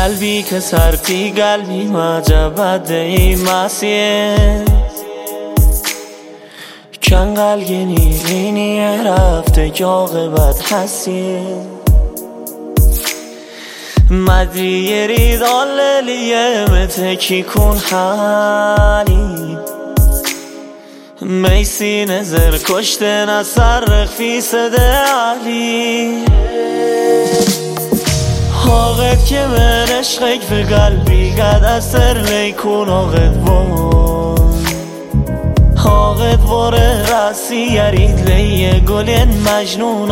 قلبی که سرپی قلبی مجبد ای مسیه کنقل گنیرینی رفته که عاقبت حسیه مدری ریدان لیلیه متکی کن حالی میسی نظر کشته نصر رخفی سده علی حاقت که من عشقک به قلبی قد اثر لیکون حاقت واره رسی یرید لیه گلین مجنون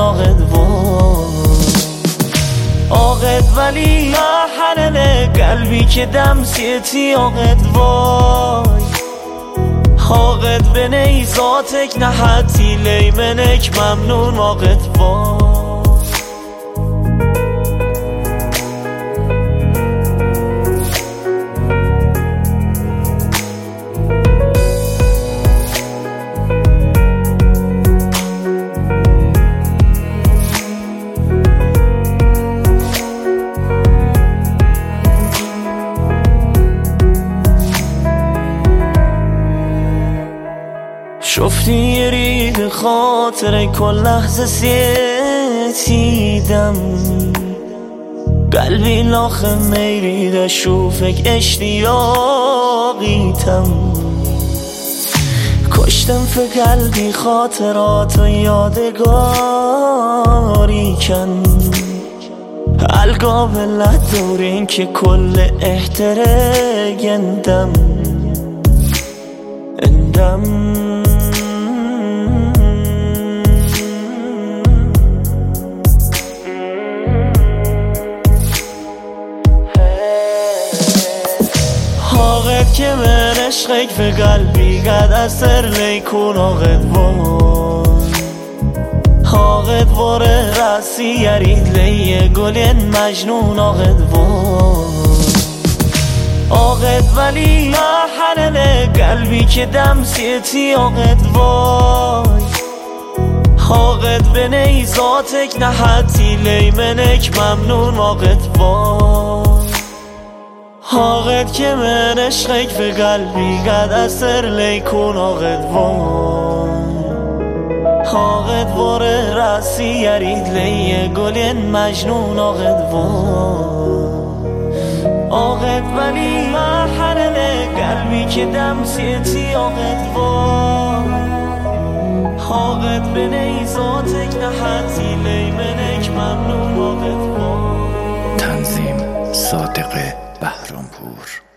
آقت ولی حننه قلبی که دم سیتی آقت وای حاقت به نیزاتک نحتی لیمنک ممنون آقت وای شفتی رید خاطر کل لحظه سیتیدم قلبی لاخ میرید شوفک اشتیاقیتم کشتم فی قلبی خاطرات و یادگاری کن القابل دورین که کل احتره گندم اندم حاقت که من عشقک به قلبی قد اثر لیکون حاقت واره رسی یرید لیه گلین مجنون آقت ولی حننه قلبی که دم سیتی آقت وای حاقت به نیزاتک نحتی لیمنک ممنون آقت وای حاقت که من عشقک به قلبی قد اثر لیکون حاقت واره رسی یرید لیه گلین مجنون آقت ولی حننه قلبی که دم سیتی آقت وای حاقت به نیزاتک نحتی لیمنک ممنون آقت وای تنظیم صادق بهرامپور.